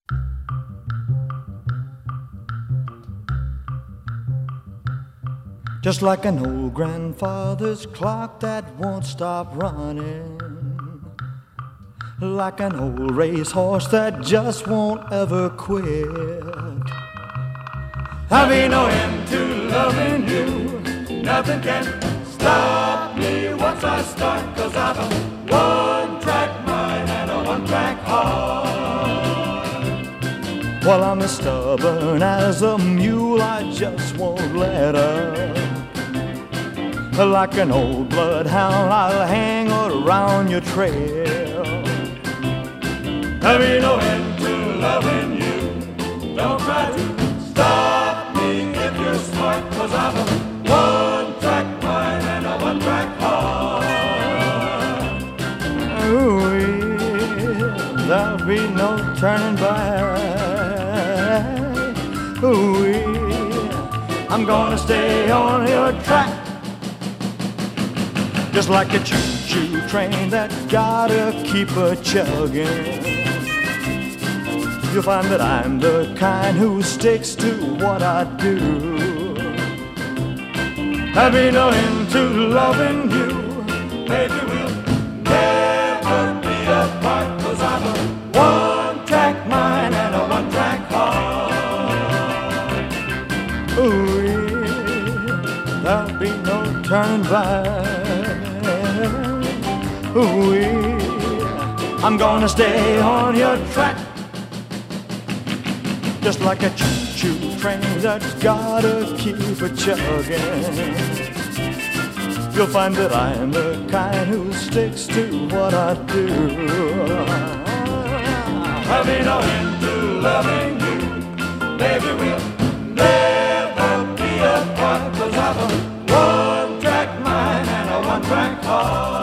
Just like an old grandfather's clock that won't stop running, like an old racehorse that just won't ever quit. I'll be no end to loving you. Nothing can stop me once I start, 'cause I've a one-track mind and a one-track heart. Well, I'm as stubborn as a mule, I just won't let up. Like an old bloodhound, I'll hang around your trail. There'll be no end to loving you. Don't try to stop me if you're smart, 'cause I've a one-track mind and a one-track heart. Ooh, there'll be no turning back. Ooh, I'm gonna stay on your track. Just like a choo-choo train that's gotta keep a chugging. You'll find that I'm the kind who sticks to what I do. There'll be no end to loving you. Maybe we'll never be apart, 'cause I'm a one-track mind and a one-track heart. Ooh, there'll be no turning back. Ooh, I'm gonna stay on your track. Just like a choo-choo train that's gotta keep a chugging. You'll find that I'm the kind who sticks to what I do. There'll be no end to loving you. Maybe we'll never be apart, 'cause I've a one-track mind and a one-track heart.